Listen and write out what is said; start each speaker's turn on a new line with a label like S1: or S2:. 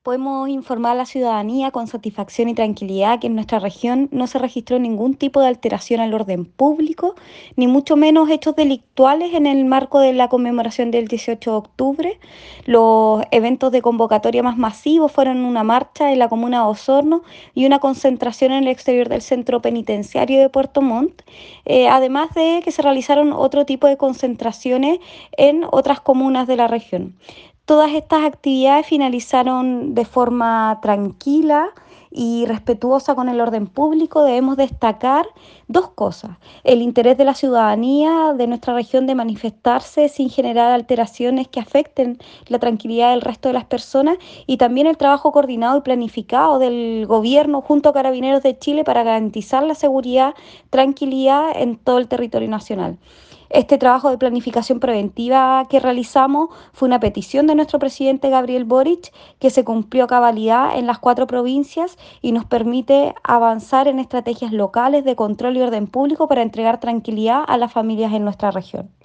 S1: Podemos informar a la ciudadanía con satisfacción y tranquilidad que en nuestra región no se registró ningún tipo de alteración al orden público, ni mucho menos hechos delictuales en el marco de la conmemoración del 18 de octubre. Los eventos de convocatoria más masivos fueron una marcha en la comuna de Osorno y una concentración en el exterior del centro penitenciario de Puerto Montt, además de que se realizaron otro tipo de concentraciones en otras comunas de la región. Todas estas actividades finalizaron de forma tranquila y respetuosa con el orden público. Debemos destacar dos cosas: el interés de la ciudadanía de nuestra región de manifestarse sin generar alteraciones que afecten la tranquilidad del resto de las personas, y también el trabajo coordinado y planificado del gobierno junto a Carabineros de Chile para garantizar la seguridad, tranquilidad en todo el territorio nacional. Este trabajo de planificación preventiva que realizamos fue una petición de nuestro presidente Gabriel Boric, que se cumplió a cabalidad en las 4 provincias y nos permite avanzar en estrategias locales de control y orden público para entregar tranquilidad a las familias en nuestra región.